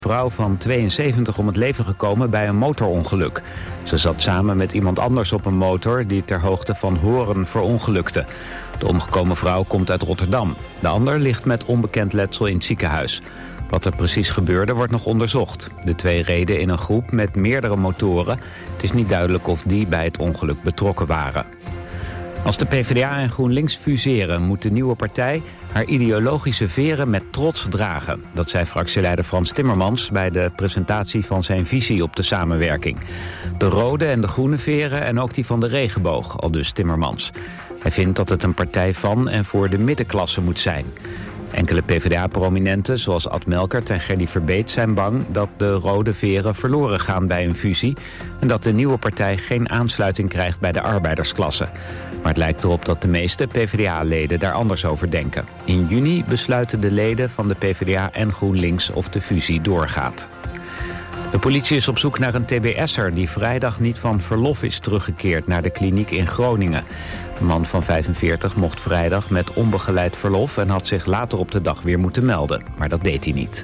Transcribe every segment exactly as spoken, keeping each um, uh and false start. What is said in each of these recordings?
Een vrouw van tweeënzeventig om het leven gekomen bij een motorongeluk. Ze zat samen met iemand anders op een motor die ter hoogte van Horen verongelukte. De omgekomen vrouw komt uit Rotterdam. De ander ligt met onbekend letsel in het ziekenhuis. Wat er precies gebeurde wordt nog onderzocht. De twee reden in een groep met meerdere motoren. Het is niet duidelijk of die bij het ongeluk betrokken waren. Als de PvdA en GroenLinks fuseren, moet de nieuwe partij haar ideologische veren met trots dragen. Dat zei fractieleider Frans Timmermans bij de presentatie van zijn visie op de samenwerking. De rode en de groene veren en ook die van de regenboog, aldus Timmermans. Hij vindt dat het een partij van en voor de middenklasse moet zijn. Enkele PvdA-prominenten, zoals Ad Melkert en Gerdy Verbeet, zijn bang dat de rode veren verloren gaan bij een fusie en dat de nieuwe partij geen aansluiting krijgt bij de arbeidersklasse. Maar het lijkt erop dat de meeste PvdA-leden daar anders over denken. In juni besluiten de leden van de PvdA en GroenLinks of de fusie doorgaat. De politie is op zoek naar een T B S'er die vrijdag niet van verlof is teruggekeerd naar de kliniek in Groningen. De man van vijfenveertig mocht vrijdag met onbegeleid verlof en had zich later op de dag weer moeten melden. Maar dat deed hij niet.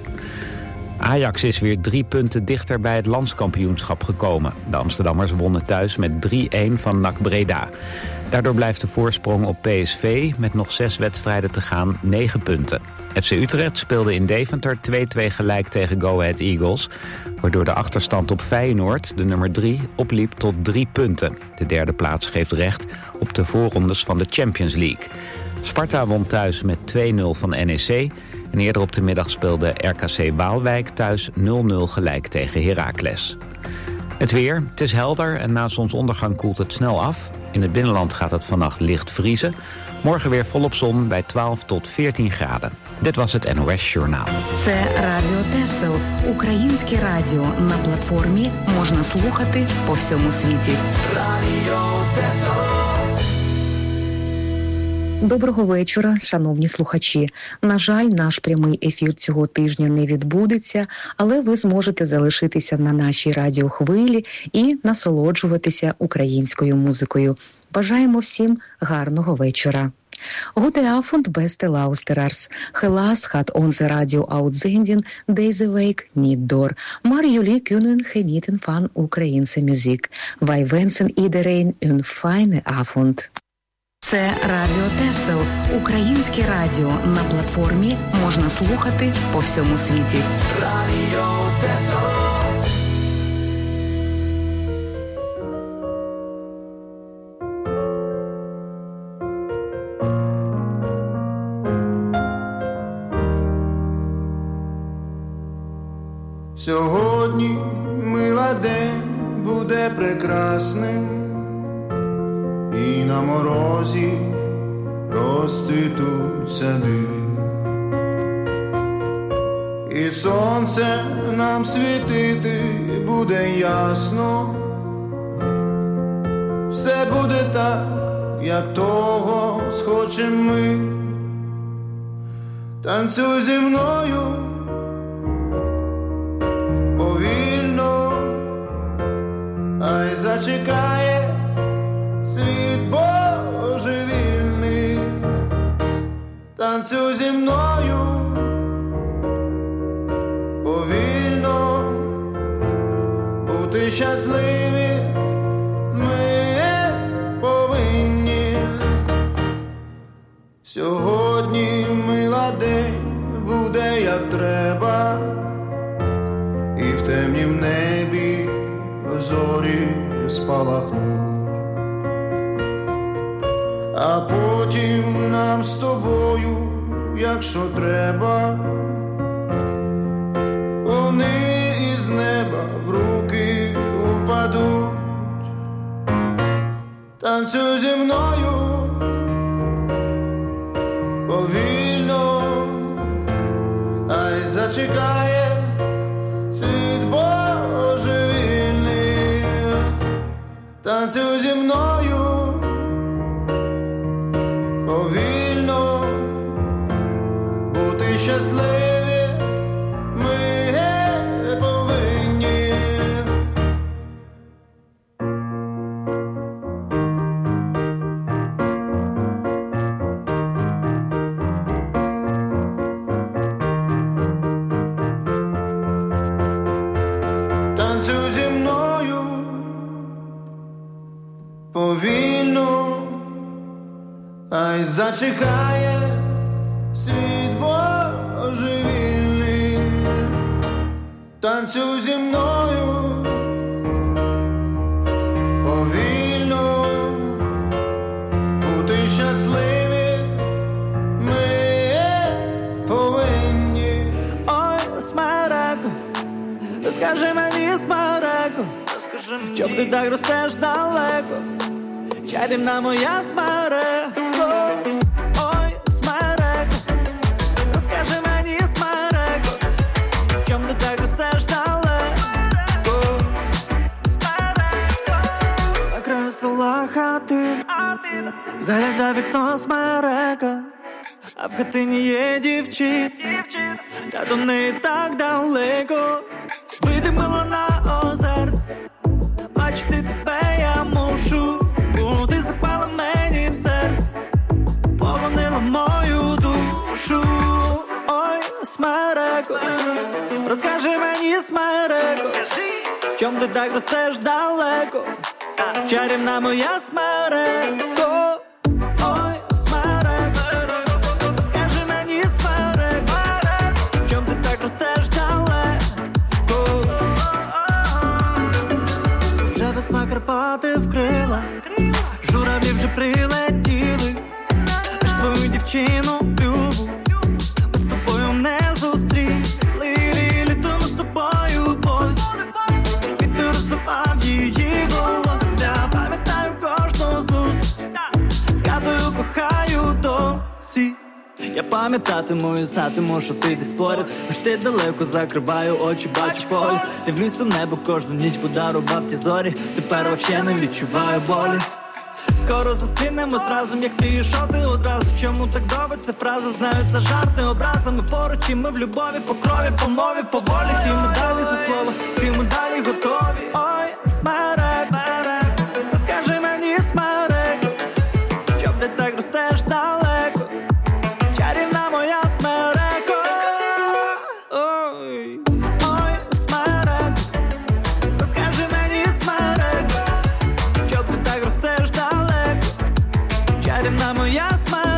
Ajax is weer drie punten dichter bij het landskampioenschap gekomen. De Amsterdammers wonnen thuis met drie-een van N A C Breda. Daardoor blijft de voorsprong op P S V met nog zes wedstrijden te gaan negen punten. F C Utrecht speelde in Deventer twee-twee gelijk tegen Go Ahead Eagles, waardoor de achterstand op Feyenoord, de nummer drie, opliep tot drie punten. De derde plaats geeft recht op de voorrondes van de Champions League. Sparta won thuis met twee-nul van N E C en eerder op de middag speelde R K C Waalwijk thuis nul-nul gelijk tegen Heracles. Het weer, het is helder en na zonsondergang koelt het snel af. In het binnenland gaat het vannacht licht vriezen. Morgen weer volop zon bij twaalf tot veertien graden. Dit was het N O S Journaal. Це Радіо Тесел, українське радіо. На платформі можна слухати по всьому світі. Радіо Тесел. Доброго вечора, шановні слухачі. На жаль, наш прямий ефір цього тижня не відбудеться, але ви зможете залишитися на нашій радіохвилі і насолоджуватися українською музикою. Бажаємо всім гарного вечора. Gute Abend, beste luisteraars. Helaas gaat onze radio-uitzending deze week niet door. Maar jullie kunnen genieten van Oekraïense muziek. Wij wensen iedereen een fijne avond. Це Радіо Тесел, українське радіо. На платформі можна слухати по всьому світі. Радіо Тесел. Сьогодні, мила, день буде прекрасним, і на морозі розцвітуть сади, і сонце нам світити буде ясно. Все буде так, як того схочем ми. Танцюй зі мною повільно, ай зачекає світ божевільний. Танцюй зі мною повільно, бути щасливі ми повинні. Сьогодні, мила, день буде як треба, і в темнім небі зорі спалахнуть. А потім нам з тобою, якщо треба, вони із неба в руки упадуть. Танцюй зі мною повільно, ай зачекає світ божевільний. Танцюй зі мною повільно, бути щасливі ми повинні. повільно, а й зачекає світ божевільний. Танцюй зі мною повільно, бути щасливі ми повинні. Ой, смереко, розкажи мені, смереко, чом ти так ростеш далеко, чарівна моя смереко. Ой, смереко, розкажи мені, смереко, чом ти так ростеш далеко. Смереко, на краю села хатин, загляда вікно смерека, а в хатині є дівчина, та до неї так далеко. Вийди, мила, на озерце, бачити тебе я мушу, бо ти запала мені в серце, полонила мою душу. Ой, смереко, розкажи мені, смереко, чом ти так ростеш далеко, чарівна моя смереко. Ой, смереко, розкажи мені, смереко, чом ти так ростеш далеко. Вже весна Карпати вкрила, журавлі вже прилетіли, аж свою дівчину любу ми з тобою не зустріли. Літом з тобою повз, вітер розвивав її волосся, пам'ятаю кожну зустріч, згадую, кохаю досі. Я пам'ятатиму і знатиму, що ти десь поряд, хоч ти далеко, закриваю очі, бачу погляд, дивлюсь у небо кожну ніч, подарував ті зорі, тепер вообще не відчуваю болі. Скоро зустрінемось разом, як ти йшов ти одразу. Чому так довго ця фраза? Знаю, це жарт, не образа. Ми поруч і ми в любові, по крові, по мові, по волі. Ті медалі за слово, ті медалі готові. Ой, смереко, розкажи мені, смереко, чом ти так ростеш далеко, чарівна моя смереко. Ой, ой, смереко, розкажи мені, смереко, чом ти так ростеш далеко, чарівна моя смереко.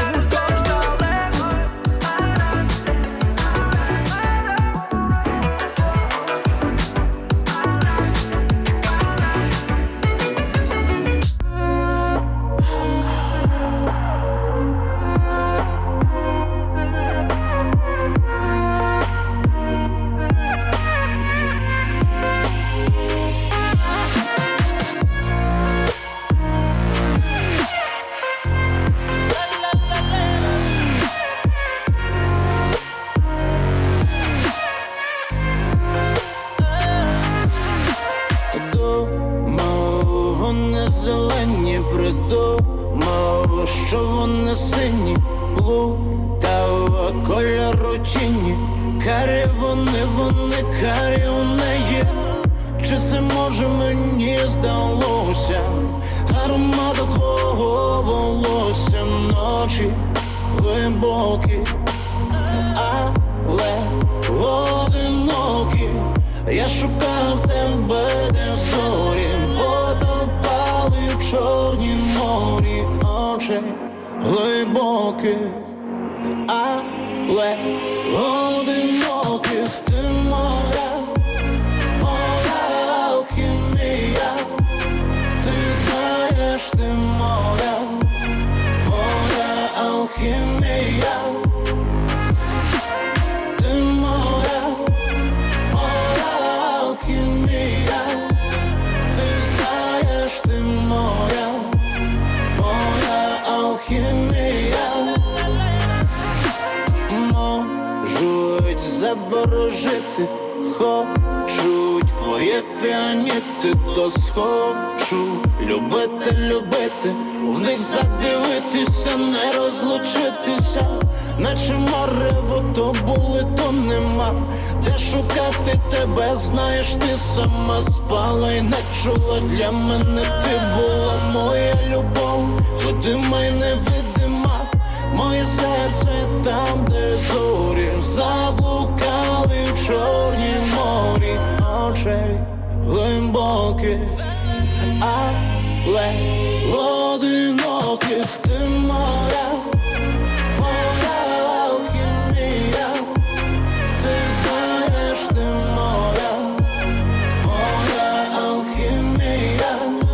Зелені придумав, що вони сині, плутав кольору тіні. Карі вони, вони карі у неї. Чи це може мені здалося? Аромат твого волосся, ночі глибокі, але одинокі. Я шукав тебе, де зорі потопали в чорнім морі очей глибоких, але одиноких. Ти моя, моя алхімія, ти знаєш, ти моя, моя алхімія. Ти моя, моя алхімія, ти знаєш, ти моя, моя алхімія. Можуть заворожити, хочуть твоє фіаніти, то схочу любити, любити, в них задивитися, не розлучитися. Наче марево, то були, то нема. Де шукати тебе, знаєш, ти сама спала і не чула. Для мене ти була моя любов, видима й невидима. Моє серце там, де зорі заблукали в чорнім морі очей глибоких, але ледь одиноких. Ти моя, моя алхімія. Ти знаєш, ти моя, моя алхімія.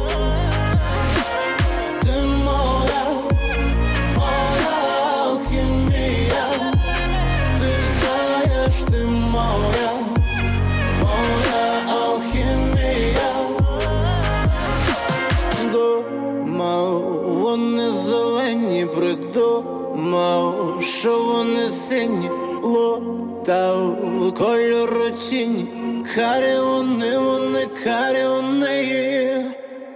Ти моя, моя алхімія. Ти знаєш, ти моя, моя алхімія. Думав, вони зелені, придумав, що вони сині, плутав кольору тіні. Карі вони, вони, карі вони.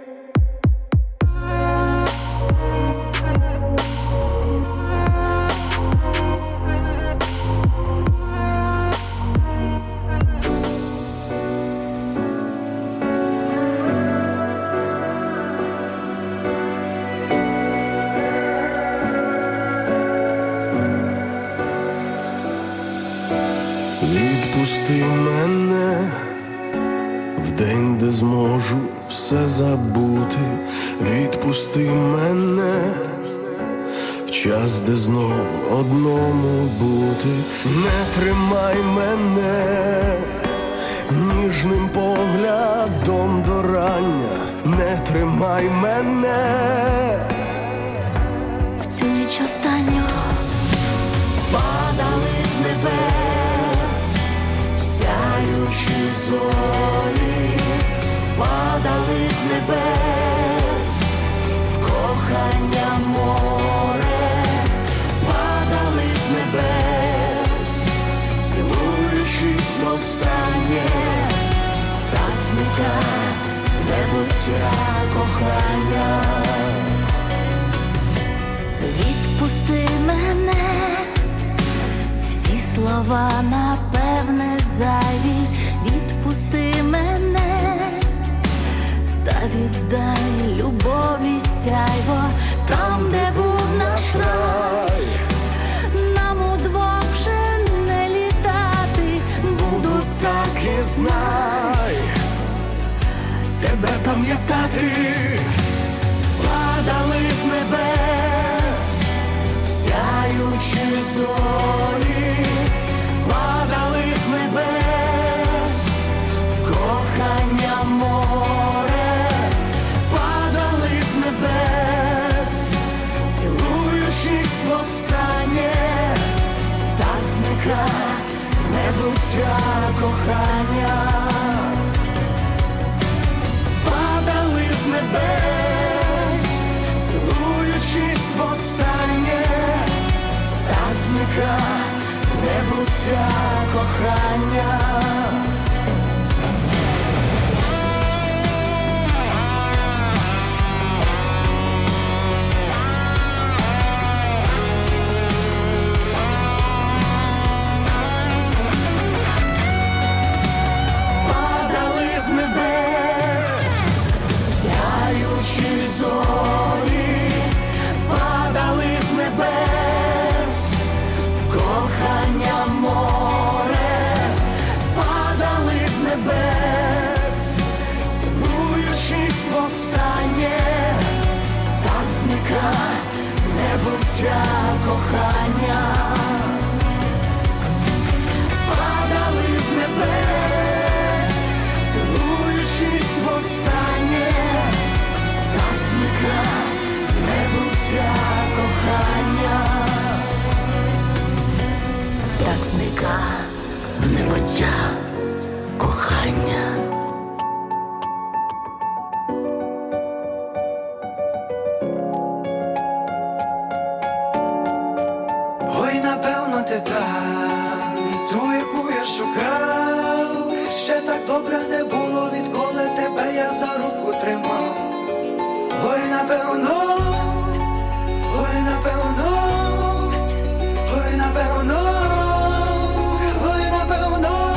Відпусти мене в день, де зможу все забути. Відпусти мене в час, де знов одному бути. Не тримай мене ніжним поглядом до рання. Не тримай мене в цю ніч останню. Падали з небес сяючі зорі, падали з небес в кохання море, падали з небес, цілуючись востаннє, так зникає в небуття кохання. Відпусти мене, всі слова напевне зайві. Відпусти мене, та віддай любові сяйво. Там, де був наш рай, нам удвох вже не літати. Буду так і знай, тебе пам'ятати. Падали з небес сяючі зорі, падали з небес в кохання море, падали з небес, цілуючись востаннє, так зника в небуття кохання. Падали з небес, цілуючись востаннє, так зника в небуття кохання. Падали з небес сяючі зорі, падали з небес в кохання море, падали з небес, цілуючись востаннє, так зникає в небуття кохання. Падали з небес, цілуючись востаннє, так зникає в небуття кохання. Так зника в небуття кохання. Ой, напевно, ти та, ту, яку я шукав. Ще так добре не було, відколи тебе я за руку тримав. Ой, напевно, ой, напевно, ой, напевно, ой, напевно.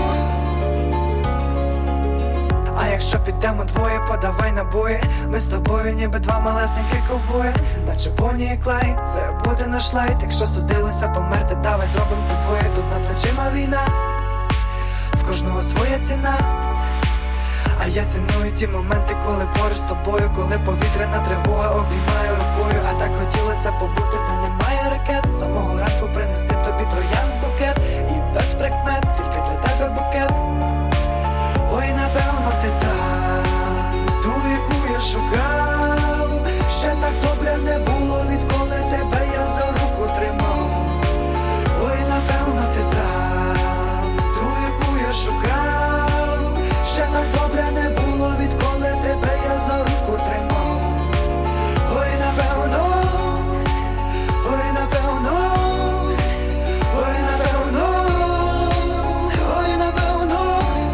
А якщо підемо двоє, подавай набої. Ми з тобою ніби два малесенькі ковбої. Наче Бонні і Клайд, це буде наш лайт. Якщо судилося померти, давай зробим це двоє. Тут за плечима війна, в кожного своя ціна. А я ціную ті моменти, коли поруч з тобою, коли повітряна тривога обіймає рукою. А так хотілося побути, де немає ракет. З самого ранку принести тобі троян букет. І без прикмет, тільки для тебе букет. Ой, напевно ти та, ту, яку я шукав. Ще так добре не було, відколи тебе я за руку тримав. Ой, напевно ти та, ту, яку я шукав. Ще так добре не було, відколи тебе я за руку тримав. Ой, напевно, ой, напевно, ой, напевно, ой, напевно.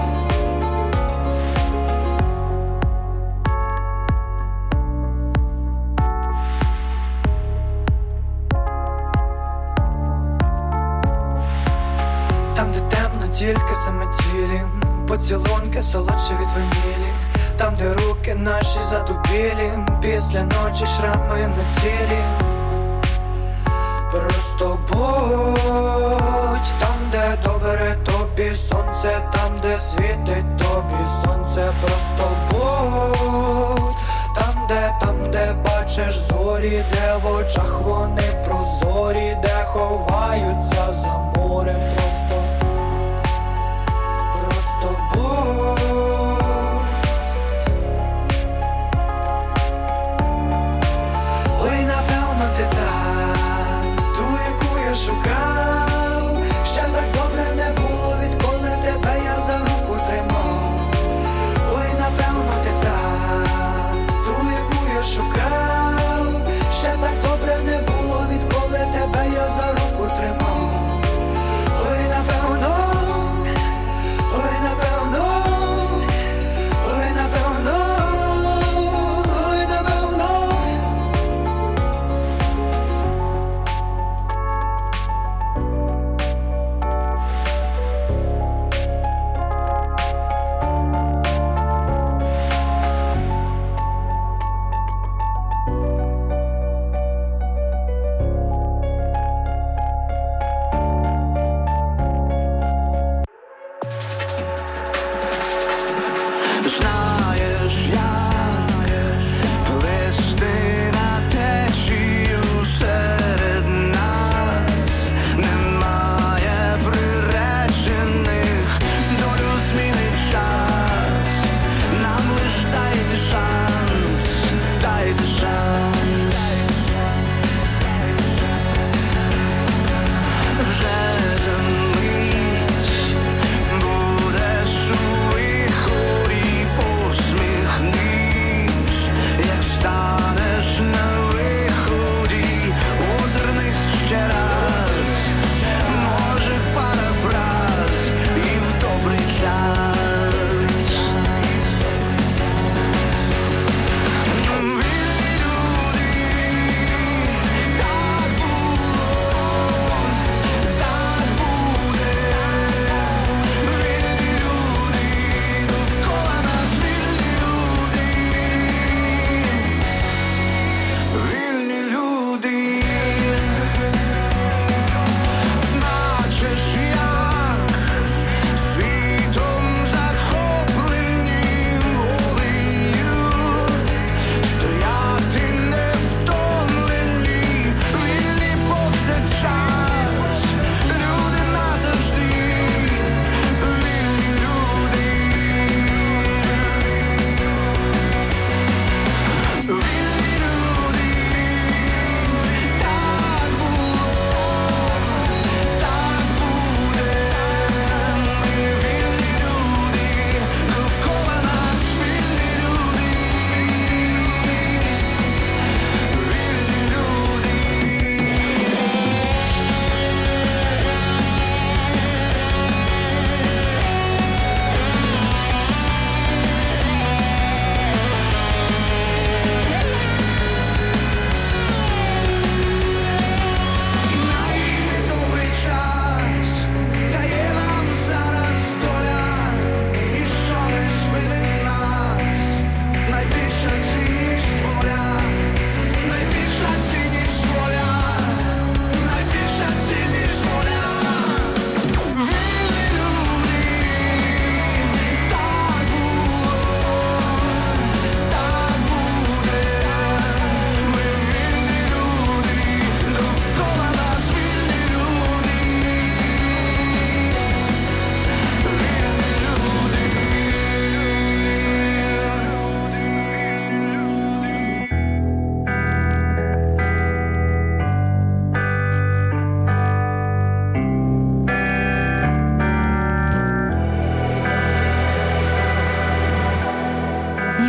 Там, де темно, тільки самотілі, поцілунки солодші від ванілі. Там, де руки наші задубілі, після ночі шрами на тілі. Просто будь там, де добре тобі сонце, там, де світить тобі сонце. Просто будь там, де, там, де бачиш зорі, де в очах вони прозорі, де ховаються за морем. Просто, просто будь. Ой, напевно ти та, ту, яку я шукав. Ще так добре не було, відколи тебе я за руку тримав. Ой, напевно ти та, ту, яку я шукав. Ще так добре не було, відколи тебе я за руку тримав. Ой, напевно, ой, напевно, ой, напевно, ой, напевно. Знаєш, як плисти на течію серед нас. Немає приречених, долю змінить час. Нам лиш дайте шанс, дайте шанс. Вже за мить будеш у вихорі по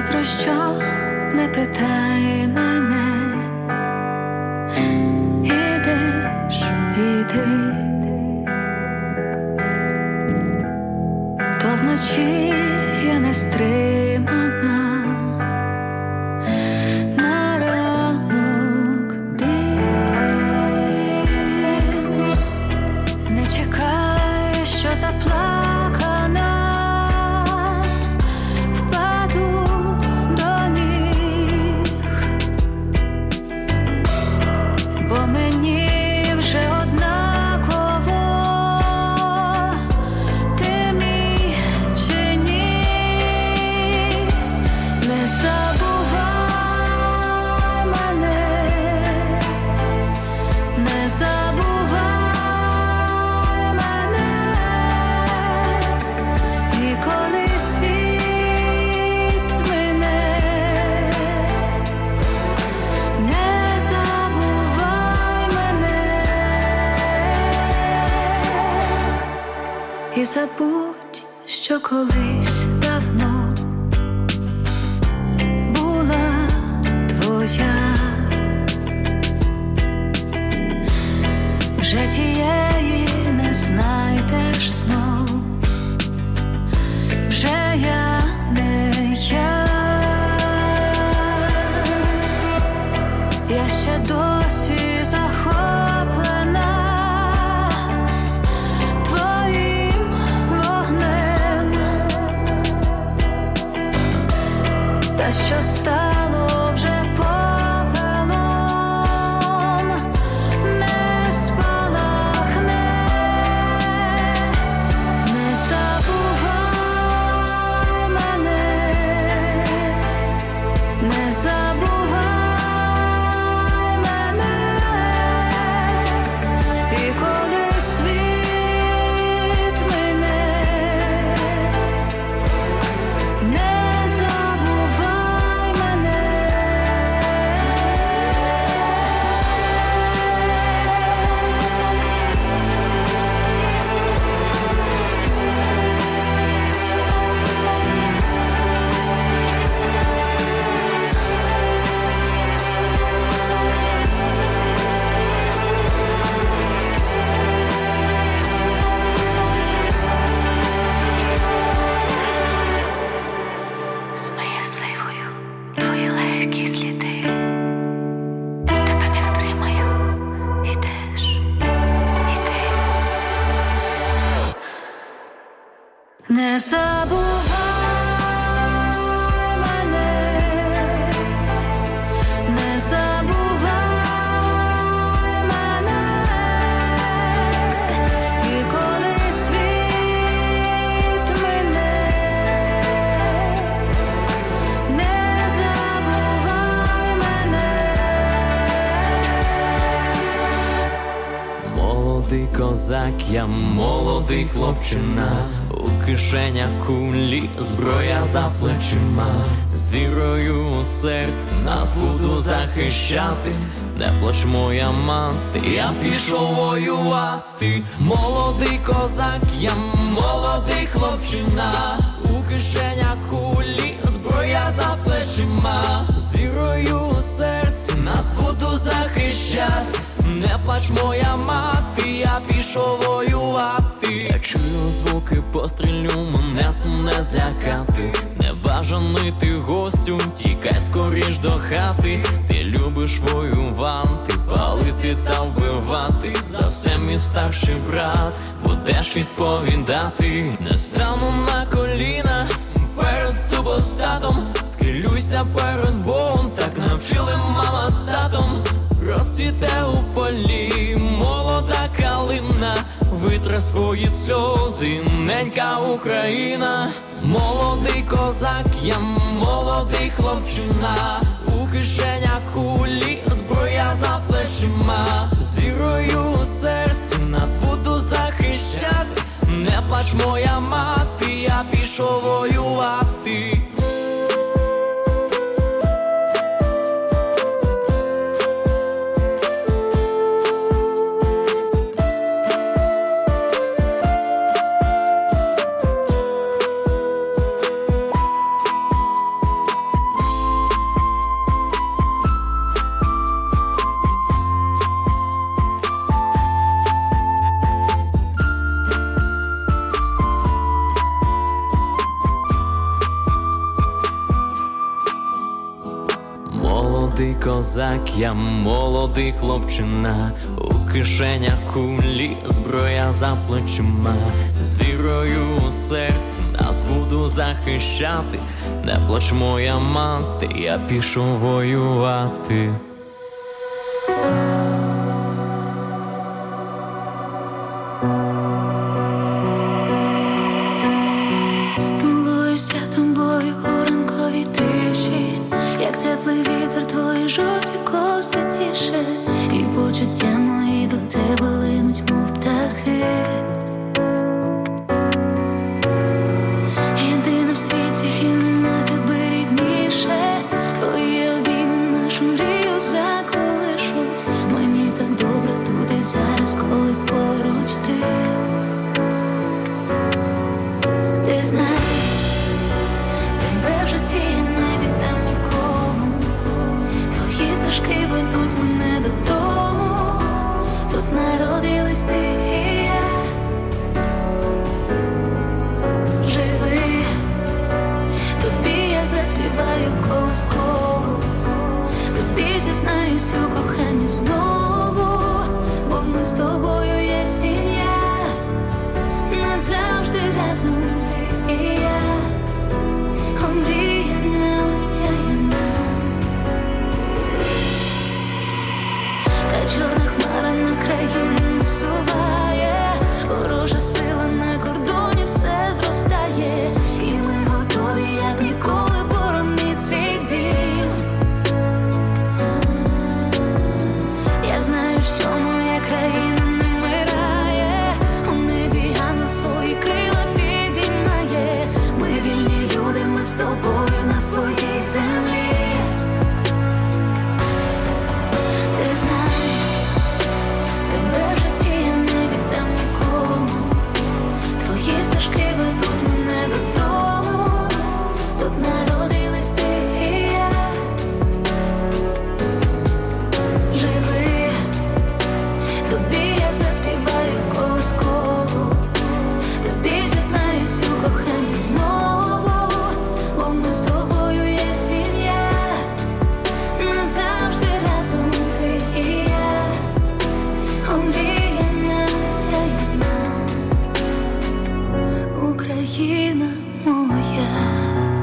про що не питай мене, ідеш і ти, то вночі я не стримана, на ранок дим, не чекай, що заплакана, впаду до ніг, бо мені вже однаково, ти мій чи ні. Не забувай мене, не забувай мене, і коли світ мине, не забувай мене, і забудь, що колись давно була твоя, вже тієї не знайдеш знов, вже я не я, я ще досі захоплена твоїм вогнем, та що стало вже попелом, не спалахне. Не забувай мене, не забувай мене, і коли світ мине, не забувай мене. Сміливою твої легкі сліди, тебе не втримаю, ідеш, іди. Не забувай мене, не забувай мене, і коли світ мине, не забувай мене. Молодий козак, я молодий хлопчина, у кишенях кулі, зброя за плечима, з вірою у серці нас буду захищати. Не плач, моя мати, я пішов воювати. Молодий козак, я молодий хлопчина, у кишенях кулі, зброя за плечима, з вірою у серці нас буду захищати. Не плач, моя мати, я пішов воювати. Я чую звуки пострілю, мене цим не злякати. Небажаний ти гостю, тікай скоріш до хати. Ти любиш воювати, палити та вбивати. За все мій старший брат, будеш відповідати. Не стану на коліна перед супостатом, схилюйся перед Богом, так навчили мама з татом. Розцвіте у полі молода калина, витре свої сльози ненька Україна. Молодий козак, я молодий хлопчина, у кишенях кулі, зброя за плечима, з вірою у серці нас буду захищати. Не плач, моя мати, я пішов воювати. Молодий козак, я молодий хлопчина, у кишенях кулі, зброя за плечима, з вірою у серці нас буду захищати. Не плач, моя мати, я пішов воювати. Жовті коси тіше, і почуття мої до тебе линуть, мов птахи. Єдина в світі, і нема тебе рідніше. Твої обійми нашу мрію заколишуть. Мені так добре тут і зараз, коли поруч ти. Ти знай, тебе в житті я не віддам нікому. Твої стежки ведуть мене додому. Тут народились ти і я. Живи, тобі я заспіваю колискову. Тобі зізнаюсь у коханні знову. Бо ми з тобою є сім'я. Назавжди разом ти і я. Омріяна, осяяна. Та чорна хмара на країну насуває. Ворожа сила на кордоні все зростає. І ми готові, як ніколи, боронить свій дім. Я знаю, що моя країна не вмирає. У небі ангел свої крила підіймає. Ми вільні люди, ми з тобою на своїй землі. Ти знай, тебе в житті я не віддам нікому. Твої стежки ведуть мене додому. Тут народились ти і я. Живи, тобі я заспіваю колискову. Тобі зізнаюсь у коханні знову. Бо ми з тобою є сім'я. Назавжди разом ти і я. Омріяна, осяяна. Україна моя.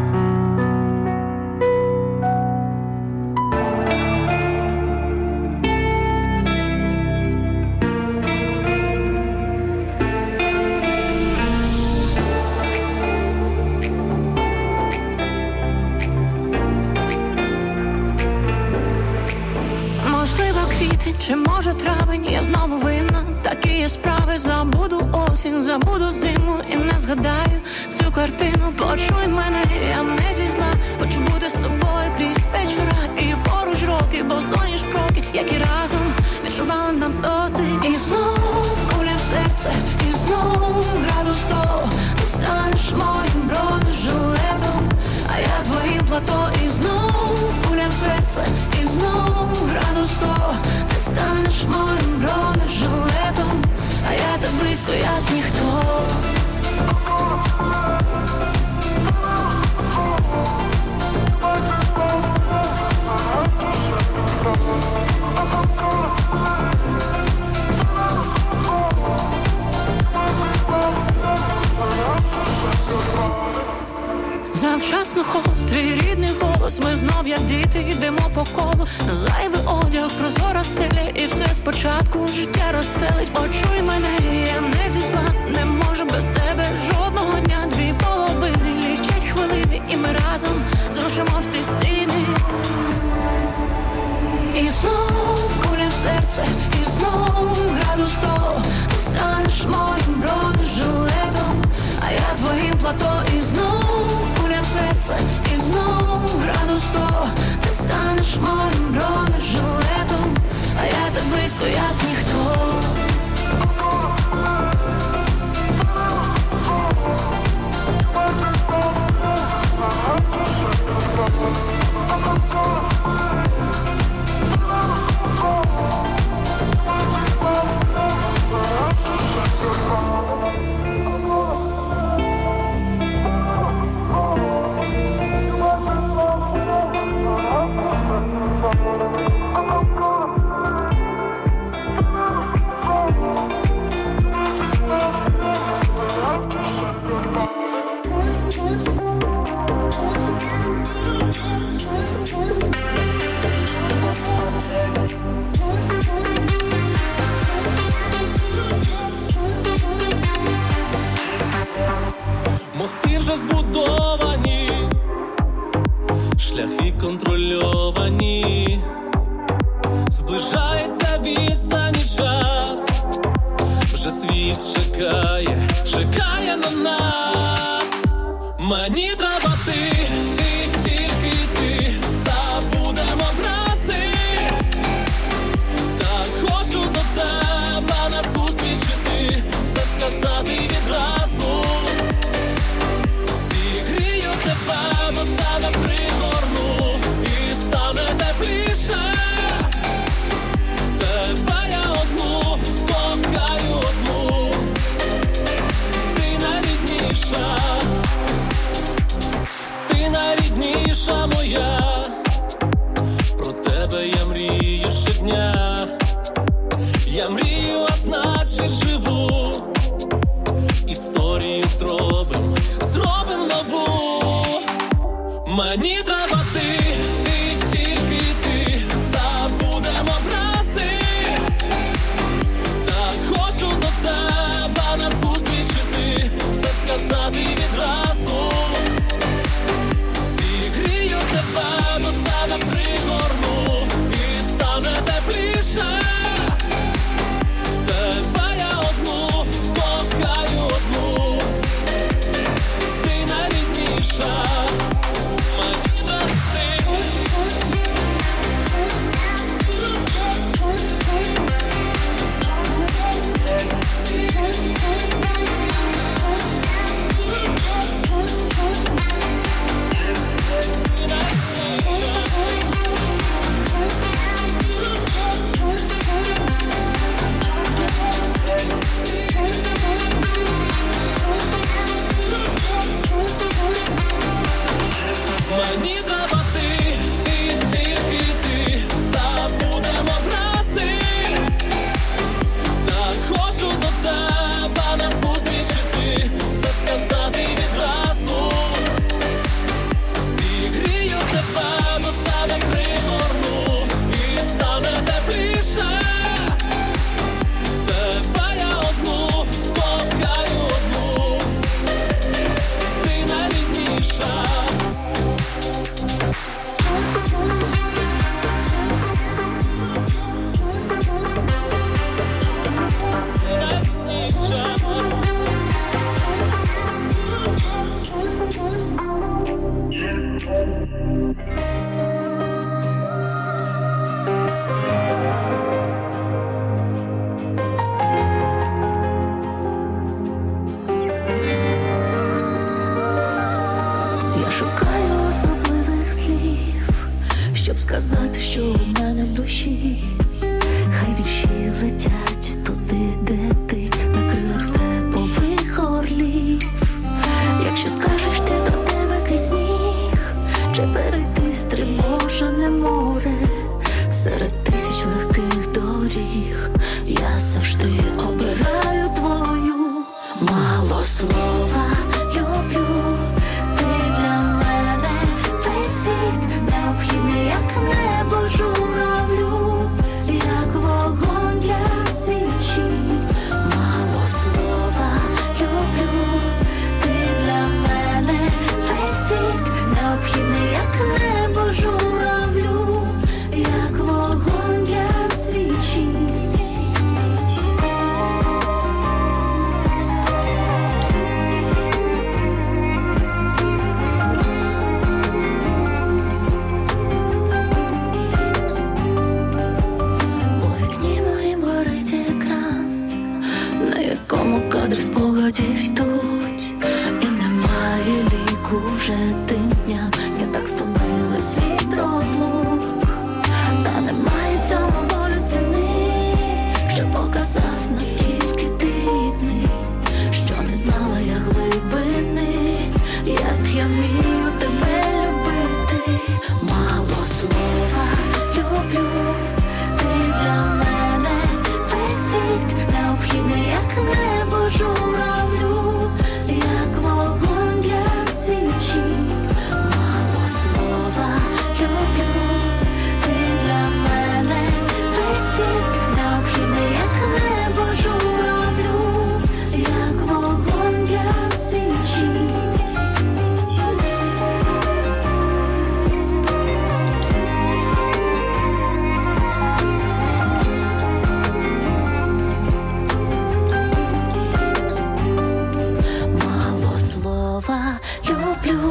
Можливо, квітень, чи може травень, я знову винна. Такі є справи, забуду осінь, забуду зиму і не згадаю цю картину. Почуй мене, я не зі зла. Хочу бути з тобою крізь вечора і поруч роки, бо зоні шпроки, які разом відчували нам доти. І знов куля в серце, і знов градус сто. Ти станеш моїм бронежилетом, а я твоїм плато. І знов куля в серце, і знов градус сто. Ти станеш моїм бронежилетом, а я так близько, як ніхто. Завчасно холод, твій рідний голос. Ми знов, як діти, йдемо по колу. Зайвий одяг, прозора стеля, і все спочатку життя розстелить. Почуй мене, я не зі зла. Не можу без тебе жодного дня. Дві половини лічать хвилини, і ми разом зрушимо всі стіни. І знов куля в серце, і знов градус сто. Ти станеш моїм бронежилетом, а я твоїм плато. І знов куля в серце, і знов градус сто. Ти станеш моїм бронежилетом, а я так близько, як ніхто. побудовані, шляхи контрольовані, зближається відстань і час, вже світ чекає, чекає на нас. Мені треба ти, ти, тільки ти, забудемо образи. Так хочу до тебе назустріч іти, все сказати відразу. Зігрію тебе, до себе пригорну, і стане тепліше. Тебе я одну, кохаю одну, ти найрідніша, ти найрідніша моя. Про тебе я мрію щодня, я мрію, а значить живу. Історію зробим, зробим нову. Мені треба ти, ти, тільки ти, забудемо образи. Так хочу до тебе назустріч іти, все сказати відразу. Зігрію тебе, до себе пригорну, і стане тепліше. Тебе я одну, кохаю одну, ти найрідніша. Мені треба ти, ти, тільки ти, забудемо образи. Так хочу до тебе назустріч іти, все сказати відразу. Зігрію тебе, до себе пригорну, і стане тепліше. Тебе я одну, кохаю одну, ти найрідніша. Я шукаю особливих слів, щоб сказати, що у мене в душі. Хай вірші летять туди, де ти, на крилах степових орлів. Якщо скажеш ти до тебе крізь сніг, чи перейти стривожене море, серед тисяч легких доріг, я завжди обираю твою. Мало слова люблю, ти для мене весь світ, необхідний, як небо журавлю, як вогонь для свічі. Мало слова люблю, ти для мене весь світ, необхідний, як небо журавлю, як вогонь для свічі. Кадри спогадів йдуть, і немає ліку вже тим дням. Я так стомилась від розлук, та немає цьому болю ціни, що показав, наскільки ти рідний, що не знала я глибини, як я вмію тебе любити. Мало слова люблю, ти для мене весь світ, необхідний, як небо журавлю, як вогонь для свічі. Мало слова люблю, ти для мене весь світ, необхідний, як небо журавлю, як вогонь для свічі.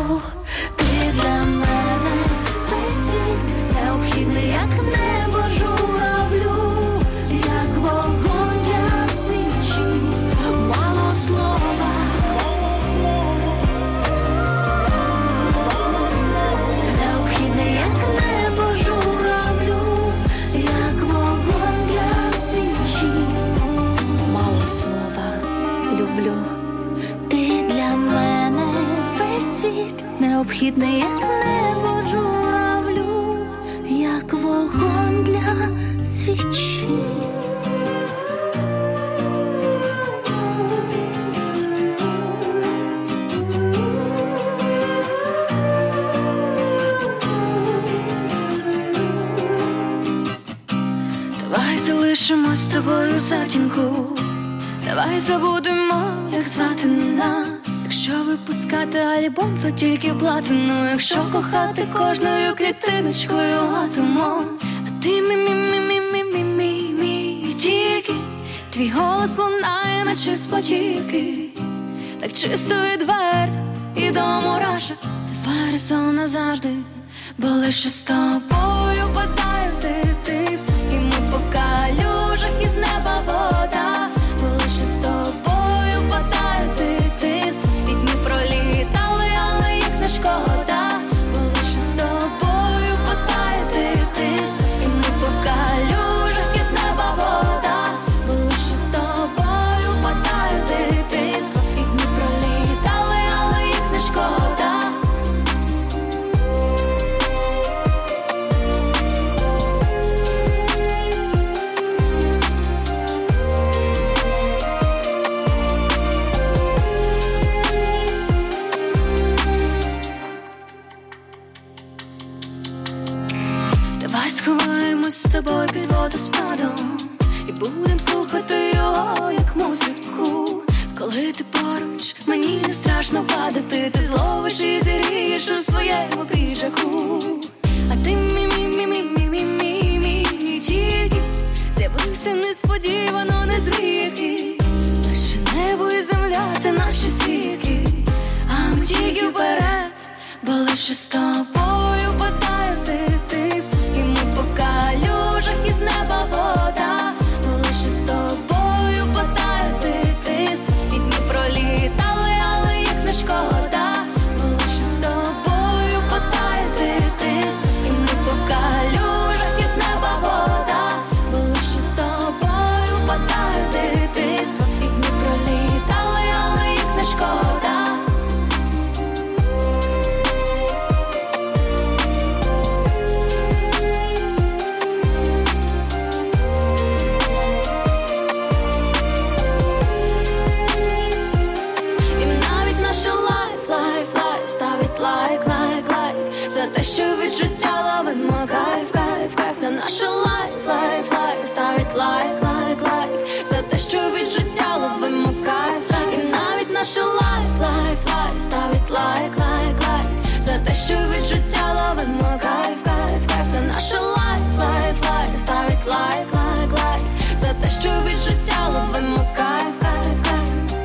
люблю. Ти для мене весь світ, необхідний, як небо журавлю, як вогонь для свічі, мало слова. Необхідний, як небо журавлю, як вогонь для свічі, мало слова. Люблю. Ти для мене весь світ, необхідний, як небо журавлю, як вогонь для свічі. Давай залишимо з тобою затінку, давай забудемо, як звати нас. Якщо випускати альбом, то тільки платину. Якщо кохати кожною клітиночкою атомом. А ти мі-мі-мі-мі-мі-мі-мі. Тільки твій голос лунає, наче з платівки. Так чисто відверто і до мурашок. Давай разом назавжди, бо лише з тобою падаю ти тиск. І ми по калюжах із неба вода, бо лише з тобою падаю ти тиск. І дні пролітали, але їх не шкода, бо лише з тобою падає ти тиск. І ми по калюжах із неба вода, бо лише з тобою падаю ти тиск. І дні пролітали, але їх не шкода. Давай сховаємось з тобою під водоспадом і будем слухати його, як музику. Коли ти поруч, мені не страшно падати. Ти зловиш і зірієш у своєму піджаку. А ти мі-мі-мі-мі-мі-мі-мі. Тільки з'явився несподівано, не звідки. Наше небо і земля – це наші свідки. А ми тільки вперед, бо лише з тобою падає ти тиск. І ми по калюжах із неба вода, бо лише з тобою падає ти тиск. І дні пролітали, але їх не шкода, бо лише з тобою падає ти тиск. І ми по калюжах із неба вода, бо лише з тобою падає ти тиск. І дні пролітали, але їх не шкода. За те, що від життя ловимо кайф, кайф, кайф. На нашу лайф, лайф, лайф ставить лайк, лайк, лайк. За те, що від життя ловимо кайф, кайф. І навіть наша лайф, лайф, лайф ставить лайк, лайк, лайк. За те, що від життя ловимо кайф, кайф, кайф. На наша лайф, лайф, лайф ставить лайк, лайк, лайк. За те, що від життя ловимо кайф, кайф, кайф.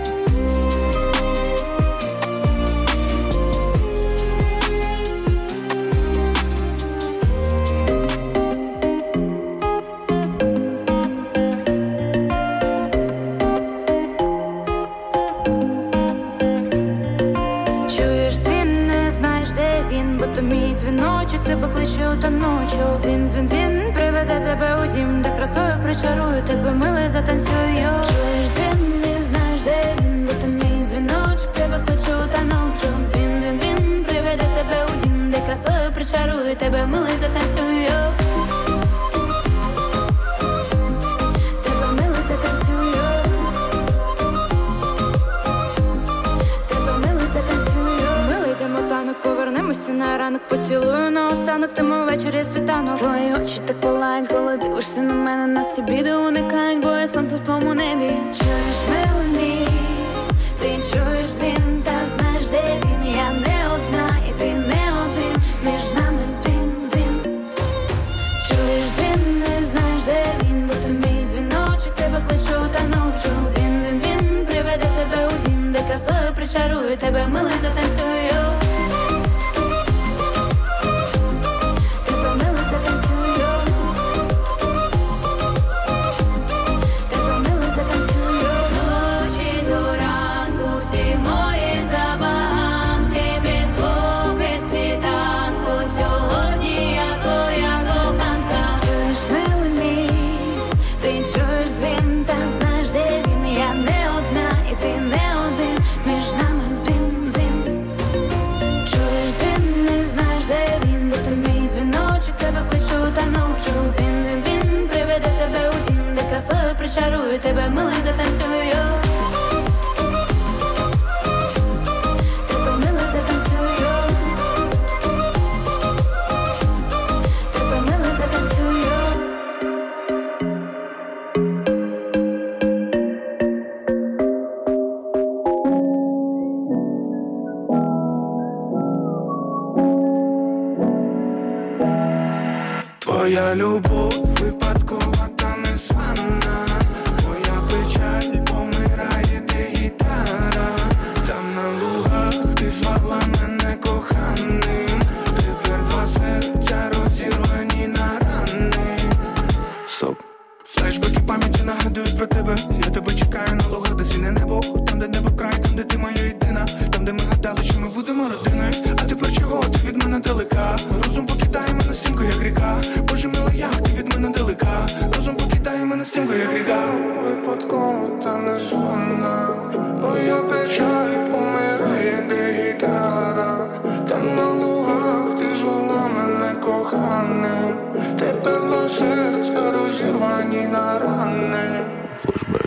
То мій дзвіночок тебе кличе у таночок. Дзвін, дзвін, дзвін, приведе тебе у дім, де красою причарую тебе, милий, затанцюю. Чуєш дзвін, не знаєш, де він, бо то мій дзвіночок тебе кличе у таночок. Дзвін, дзвін, дзвін, приведе тебе у дім, де красою причарую тебе, милий, затанцюю. Тебе, милий, затанцюю. Тебе, милий, затанцюю. Милий, йдемо танок, повернемося на ранок, поцілую на останок, тому ввечері світанок. Твої очі так палають, коли дивишся на мене, нас ці біди уникають, бо я сонце в твоєму небі. Чуєш, милий мій, ти чуєш дзвін, та знаєш, де він. Я не одна, і ти не один, між нами дзвін, дзвін. Чуєш дзвін, не знаєш, де він, бо то мій дзвіночок тебе кличу у таночок. Дзвін, дзвін, дзвін, приведе тебе у дім, де красою причарую тебе, милий, затанцюю. Твоя любов випадкова та незвана, моя печаль помирає, де гітара. Там на лугах ти звала мене коханим, тепер два серця розірвані на рани. Стоп. Флешбеки пам'яті нагадують про тебе. Я тебе чекаю на лугах, де сине небо. Там, де небо край, там, де ти моя єдина. Там, де ми гадали, що ми будемо родиною. А тепер чого ти від мене далека? Розум покидає мене стрімко, як ріка. Боже мила, як ти від мене далека? Розум покидає мене стрімко, як ріка. Випадково та незвана, моя печаль помирає, де гітара. Там на лугах ти звала мене коханим, тепер два серця розірвані на рани. Флешбеки.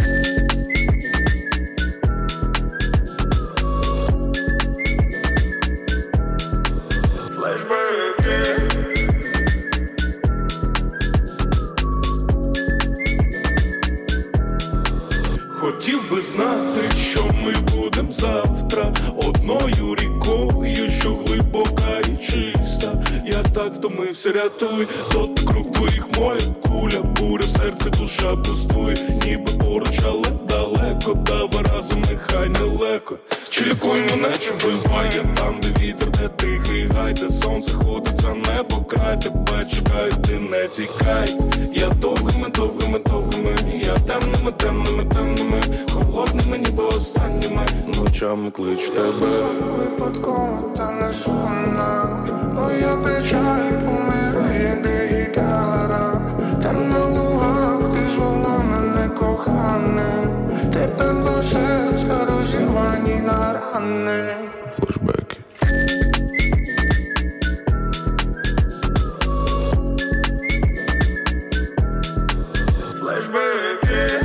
Хотів би знати, що ми будем завтра, одною рікою, що глибока і чиста. Я так втомився, рятуй, дотик рук твоїх моя куля, буря, серце, душа пустує, ніби поруч, але далеко, давай разом, нехай нелегко. Чи лікуй мене, чи вбиває там, де вітер, де тихий гай, де сонце ходить за небо, край, тебе чекаю, ти не тікай. Я довгими, довгими, довгими, я темними, темними, темними, холодними, ніби останніми ночами кличу тебе. Випадково та незвана, моя печаль помирає, де гітара. Там на лугах ти звала мене коханим, тепер два серця розірвані на рани. Флешбеки. Флешбеки.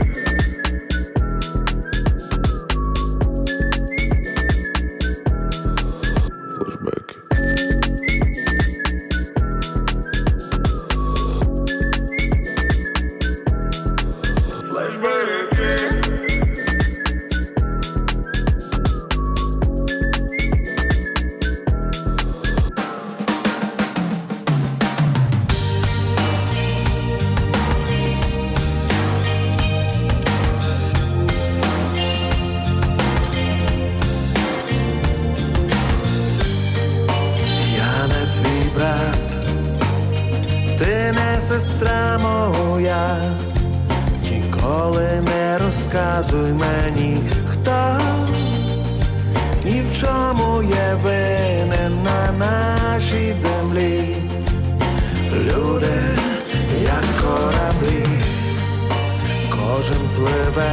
Сестра моя, ніколи не розказуй мені, хто і в чому є винен на нашій землі. Люди, як кораблі, кожен пливе,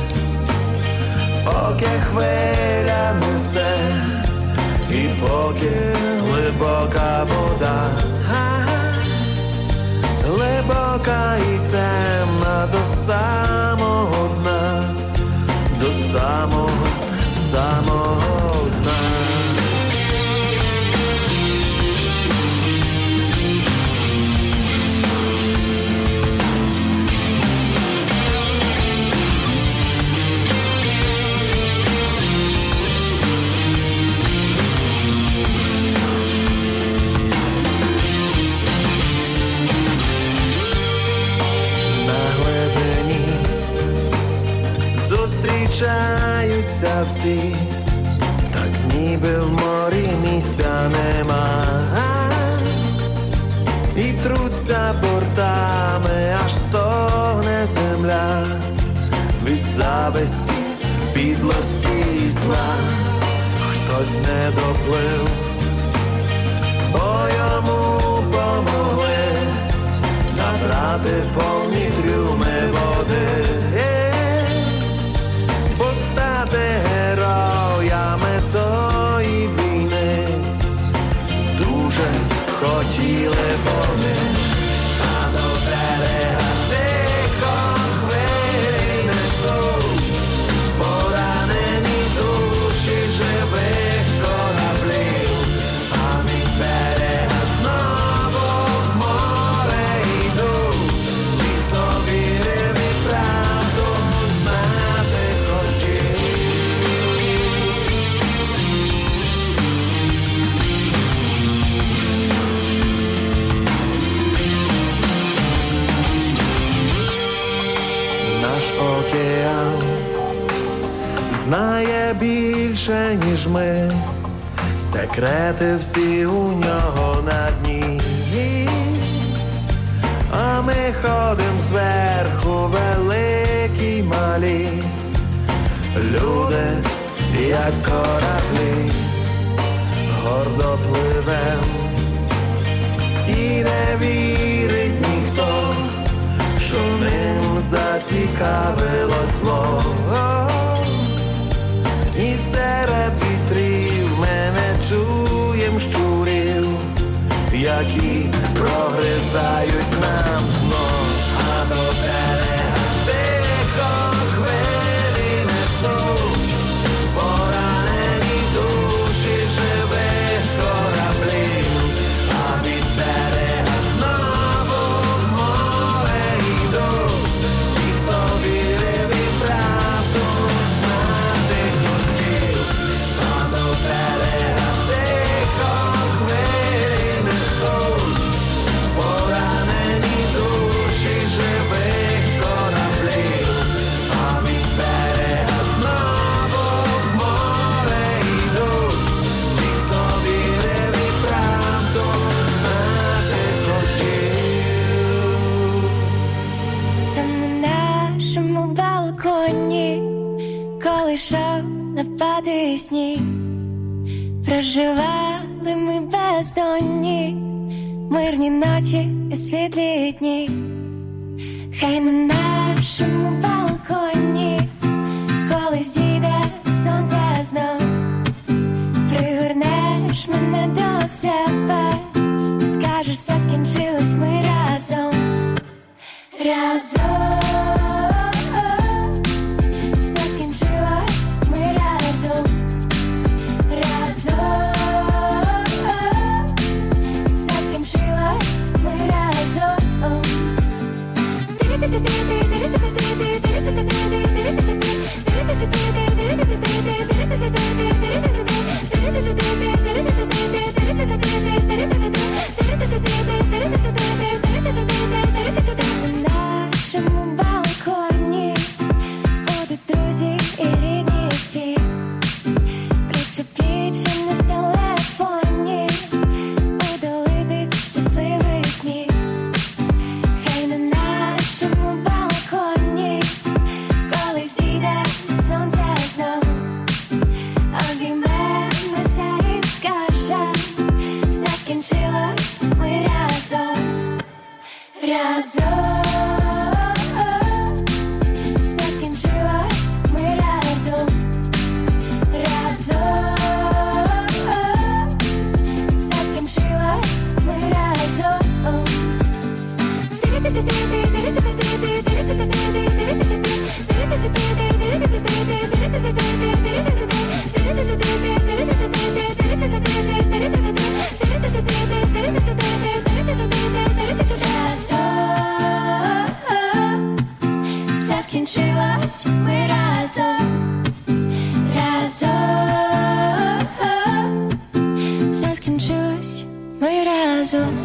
поки хвиля несе, і поки глибока вода. Глибока і темна до самого дна, до самого, самого дна. Зустрічаються всі, так ніби в морі місця нема, і труться бортами, аж стогне земля від зависті, підлості і зла. Хтось не доплив, бо йому помогли набрати повні трюми води. Героями тої війни дуже хотіли вони, а до берега тихо хвилі несуть поранені душі живих кораблів, а від берега знову в море йдуть ті, хто вірив і правду знати хотів. більше, ніж ми. Секрети всі у нього на дні. А ми ходим зверху, великі й малі. Люди, як кораблі, гордо пливем. І не вірить ніхто, що ним зацікавилось зло. І серед вітрів ми не чуєм щурів, які прогризають нам дно. А до берега тихо хвилі несуть поранені душі живих кораблів. А від берега знову в море йдуть ті, хто вірив і правду знати хотів. А до берега тихо хвилі несуть поранені душі живих кораблів. А від берега знову в море йдуть ті, хто вірив і правду знати хотів. Там на нашому балконі, коли йшов напади сніг, проживали ми бездонні, мирні ночі і світлі дні. Хай на нашому балконі, коли зійде сонце знов, пригорнеш мене до себе, скажеш, все скінчилось, ми разом. Разом все скінчилось, ми разом. Разом все скінчилось, ми разом. На нашому балконі будуть друзі і рідні всі, пліч у пліч, а не в телефоні, удалитись щасливий сміх. Хай на нашому балконі, коли зійде сонце знов, обіймемося і скажем, все скінчилось, ми разом. Разом все скінчилось, ми разом. Разом все скінчилось, ми разом. Все скінчилось, ми разом. Разом все скінчилось, ми разом.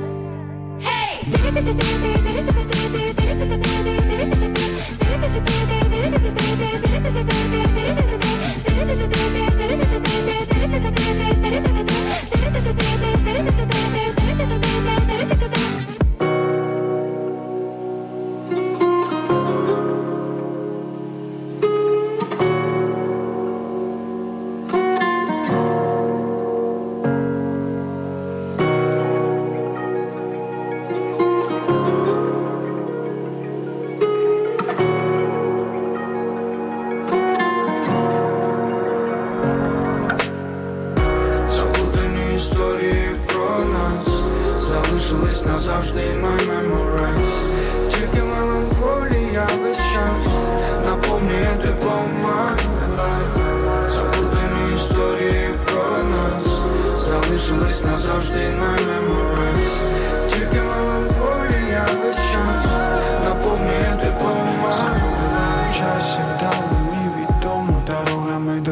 залишились назавжди my memories. Тільки меланхолія весь час наповнює теплом my life. Заплутані історії про нас залишились назавжди my memories. Тільки меланхолія весь час наповнює теплом my life. Час як дали невідому дорогами до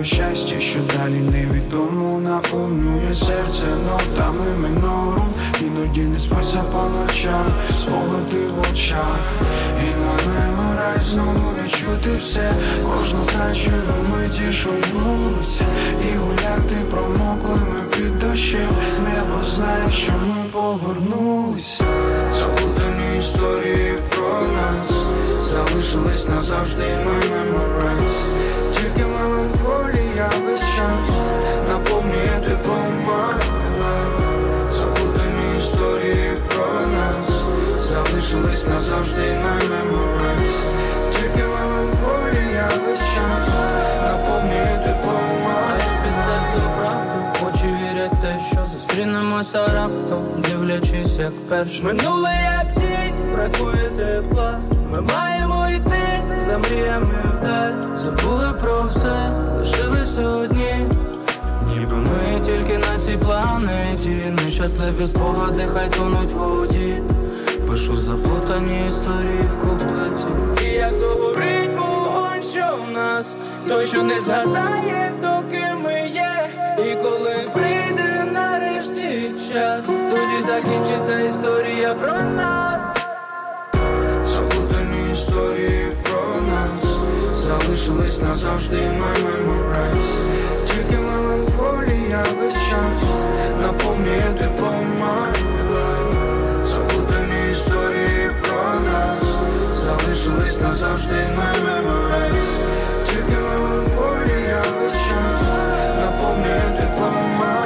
до щастя, що далі невідомо. Наповнює серце нотами минором. Іноді не спиться по ночам, спогади в очах. І на меморай знову відчути все, кожну втрачену миті, що й вулиця. І гуляти промоклими під дощем. Небо знає, що ми повернулися. Заплутані історії про нас залишились назавжди, my memories. Тільки меланхолія весь час наповнює теплом my life. Заплутані історії про нас залишились назавжди, my memories. Тільки меланхолія весь час наповнює теплом my life. Під серцем правду, очі вірять те, що зустрінемося раптом, дивлячись як вперше. Минуле як тінь, бракує тепла. Ми маємо йти за мріями вдаль. Забули про все, лишилися одні. Ніби ми тільки на цій планеті. Нещасливі спогади хай тонуть в воді. Пишу заплутані історії в куплеті. І як догорить вогонь, що в нас, той, що не згасає, доки ми є. І коли прийде нарешті час, тоді закінчиться історія про нас. Заплутані історії про нас залишились назавжди, my memories. Тільки меланхолія весь час наповнює теплом my life. Заплутані історії про нас залишились назавжди, my memories. Тільки меланхолія весь час наповнює теплом my life.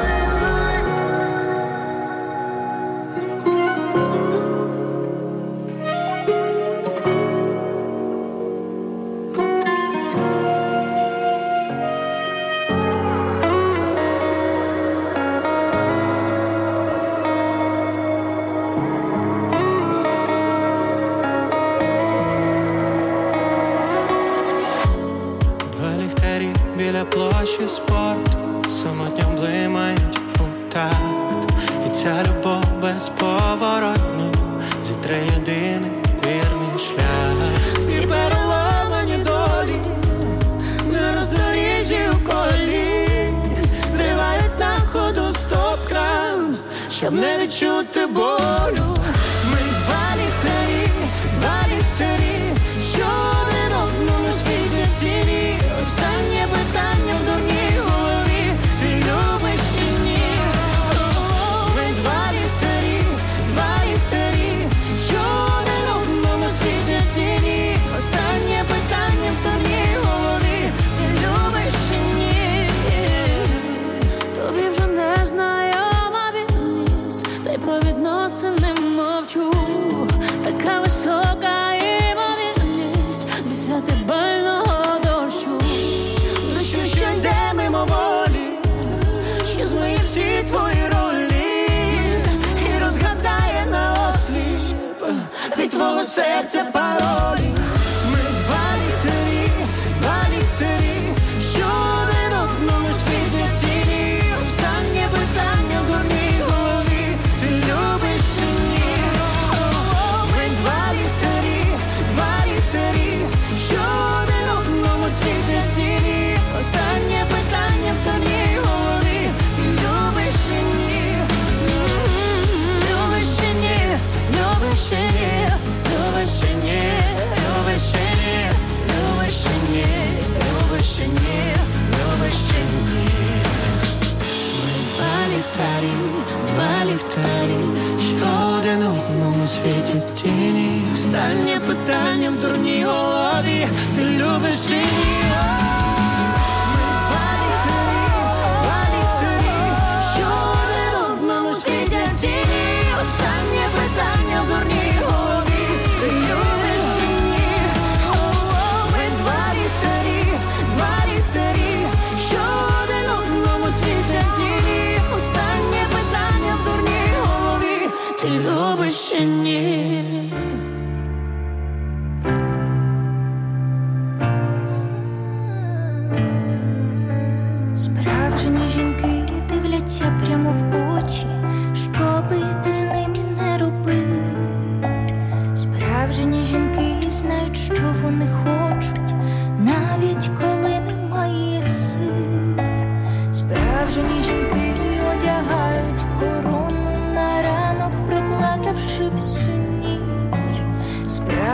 Площі спорту самотньо блимають у такт. І ця любов безповоротно зітре єдиний вірний шлях. Твій переламані долі на роздоріжжі у колі зривають на ходу стоп-кран, щоб не відчути болю. Ми два ліхтарі, два ліхтарі, що один одному світять тіні. Останнє питання в дурній голові, ти любиш чи ні? Ми два ліхтарі, два ліхтарі, що один одному світять тіні. Останнє питання в дурній голові, ти любиш чи ні? Тобі вже не знайома вірність, та й про відносини мовчу. Така висока імовірність десятибального дощу. Дощу, що йде мимоволі, що змиє всі твої ролі і розгадає наосліп від твого серця паролі. Ми два ліхтарі, два ліхтарі, що один одному світять тіні. Останнє питання в дурній голові, ти любиш чи ні? Ми два ліхтарі, два ліхтарі, що один одному світять тіні. Останнє питання в дурній голові, ти любиш чи ні? Любиш чи ні? Любиш чи ні? Любиш чи ні? Любиш чи ні? Любиш чи ні? Любиш чи ні? Любиш чи ні? Ми два ліхтарі, два ліхтарі, що один одному світять тіні. Останнє питання в дурній голові, ти любиш чи ні? Останнє питання в дурній голові, ти любиш чи ні? Ми два ліхтарі, два ліхтарі, що один одному світять тіні. Останнє питання в дурній голові, ти любиш чи ні? Справжні жінки дивляться прямо в очі, щоби ти з ними не робив. Справжні жінки знають, що вони хочуть, навіть коли немає сил.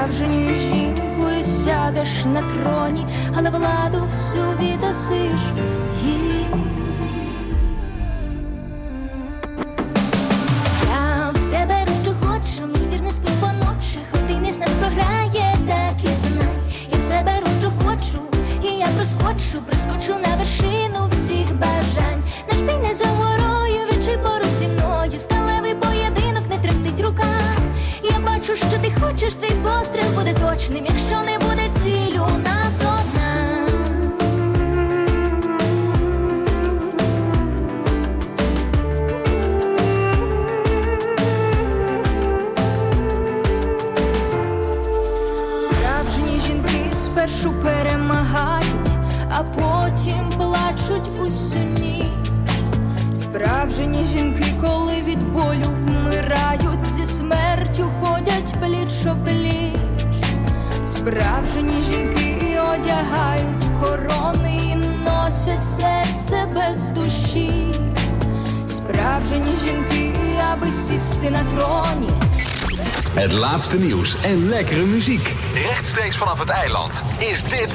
Справжньою жінкою сядеш на троні, але владу всю віддасиш їй. Я все беру, що хочу, мій звір не спить по ночах, один із нас програє, так і знай. Я все беру, що хочу, і я проскочу, прискочу на вершину всіх бажань. Наш бій не за горою, відчуй поруч зі мною, сталевий поєдинок не тремтить рука. Я бачу, що ти хочеш, твій постріл буде точним, якщо не буде цілі у нас одна. Справжні жінки спершу перемагають, а потім плачуть усю ніч. Справжні жінки, коли від болю вмирають, зі смертю ходять пліч-о-пліч. Справжні жінки одягають корони і носять серце без душі. Spravženi žinky, aby siste na tronie. Het laatste nieuws en lekkere muziek. Rechtstreeks vanaf het eiland. Is dit...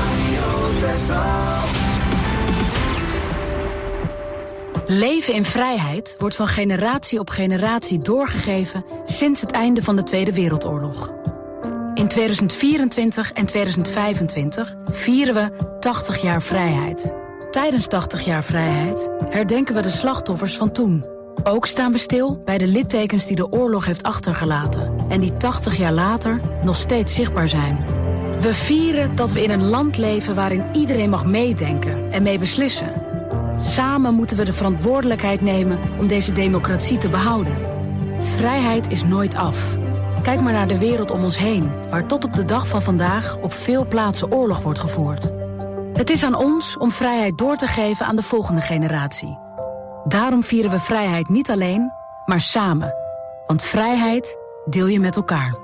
Leven in vrijheid wordt van generatie op generatie doorgegeven sinds het einde van de Tweede Wereldoorlog. In tweeduizend vierentwintig en tweeduizend vijfentwintig vieren we tachtig jaar vrijheid. Tijdens tachtig jaar vrijheid herdenken we de slachtoffers van toen. Ook staan we stil bij de littekens die de oorlog heeft achtergelaten en die tachtig jaar later nog steeds zichtbaar zijn. We vieren dat we in een land leven waarin iedereen mag meedenken en mee beslissen. Samen moeten we de verantwoordelijkheid nemen om deze democratie te behouden. Vrijheid is nooit af. Kijk maar naar de wereld om ons heen, waar tot op de dag van vandaag op veel plaatsen oorlog wordt gevoerd. Het is aan ons om vrijheid door te geven aan de volgende generatie. Daarom vieren we vrijheid niet alleen, maar samen. Want vrijheid deel je met elkaar.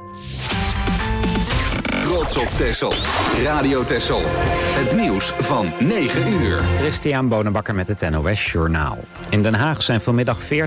Trots op Texel. Radio Texel. Het nieuws van negen uur. Christian Bonenbakker met het N O S Journaal. In Den Haag zijn vanmiddag veertig